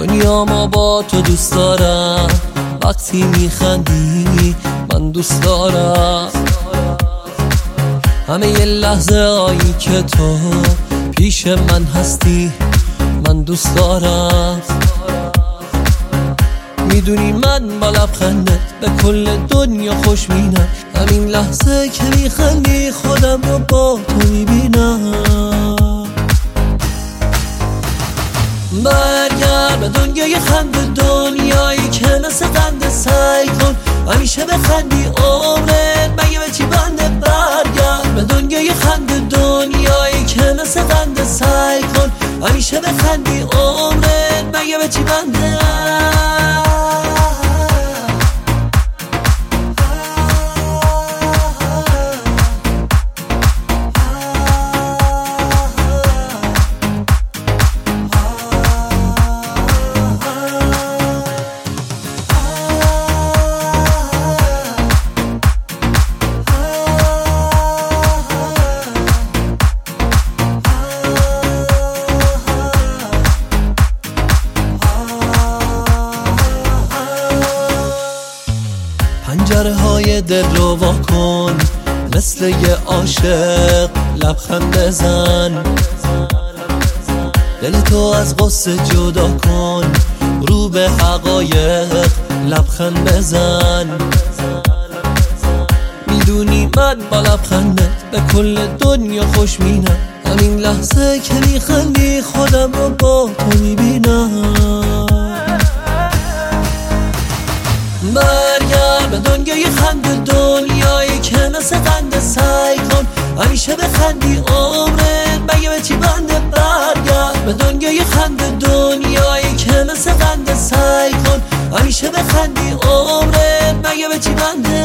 دنیا ما با تو دوست دارم، وقتی میخندی من دوست دارم. همه یه لحظه هایی که تو پیش من هستی من دوست دارم. میدونی من با لبخندت به کل دنیا خوشبینم، همین لحظه که میخندی خودم رو با تو میبینم. برگرد به دنیای خنده، دنیایی که مثل قنده، سعی کن همیشه بخندی عمرت مگه به چی بنده. برگرد به دنیای خنده، دنیایی که مثل قنده، سعی کن همیشه بخندی عمرت مگه به چی بنده. پنجره های دل رو وا کن، مثل یه عاشق لبخند بزن. دل تو از غصه جدا کن، رو به حقایق لبخند بزن. میدونی من با لبخندت به کل دنیا خوشبینم، همین لحظه که میخندی خودم رو با تو میبینم. برگرد به دنیای خنده، دنیایی که مثل قنده، سعی کن همیشه بخندی عمرت مگه به چی بنده. برگرد به دنیای خنده، دنیایی که مثل قنده، سعی کن همیشه بخندی عمرت مگه به چی بنده.